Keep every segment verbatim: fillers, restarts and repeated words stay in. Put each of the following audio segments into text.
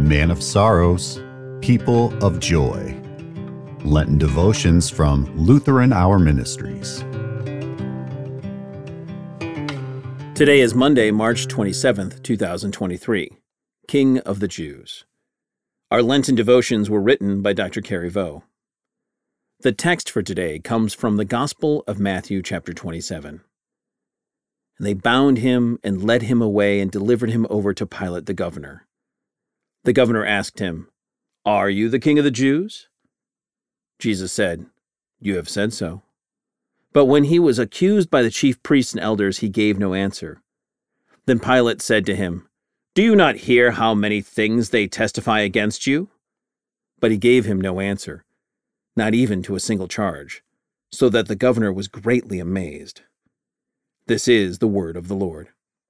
Man of Sorrows, People of Joy. Lenten Devotions from Lutheran Hour Ministries. Today is Monday, March twenty-seventh, two thousand twenty-three, King of the Jews. Our Lenten devotions were written by Doctor Carrie Vo. The text for today comes from the Gospel of Matthew, chapter twenty-seven. And they bound him and led him away and delivered him over to Pilate the governor. The governor asked him, "Are you the king of the Jews?" Jesus said, "You have said so." But when he was accused by the chief priests and elders, he gave no answer. Then Pilate said to him, "Do you not hear how many things they testify against you?" But he gave him no answer, not even to a single charge, so that the governor was greatly amazed. This is the word of the Lord.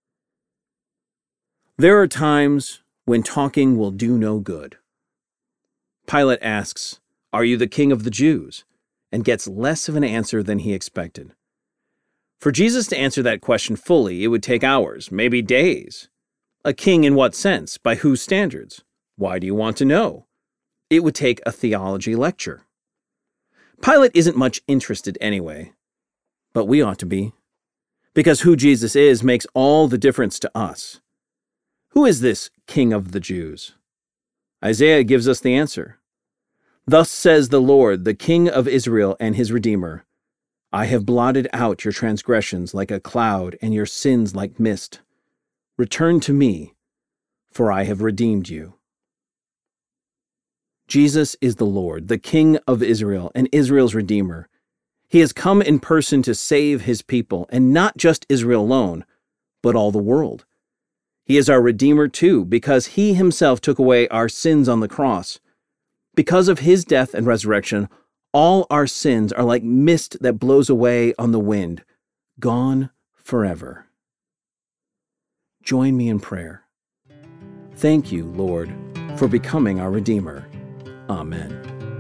There are times when talking will do no good. Pilate asks, "Are you the king of the Jews?" and gets less of an answer than he expected. For Jesus to answer that question fully, it would take hours, maybe days. A king in what sense? By whose standards? Why do you want to know? It would take a theology lecture. Pilate isn't much interested anyway, but we ought to be. Because who Jesus is makes all the difference to us. Who is this King of the Jews? Isaiah gives us the answer. "Thus says the Lord, the King of Israel and his Redeemer, I have blotted out your transgressions like a cloud and your sins like mist. Return to me, for I have redeemed you." Jesus is the Lord, the King of Israel and Israel's Redeemer. He has come in person to save his people, and not just Israel alone, but all the world. He is our Redeemer too, because he himself took away our sins on the cross. Because of his death and resurrection, all our sins are like mist that blows away on the wind, gone forever. Join me in prayer. Thank you, Lord, for becoming our Redeemer. Amen.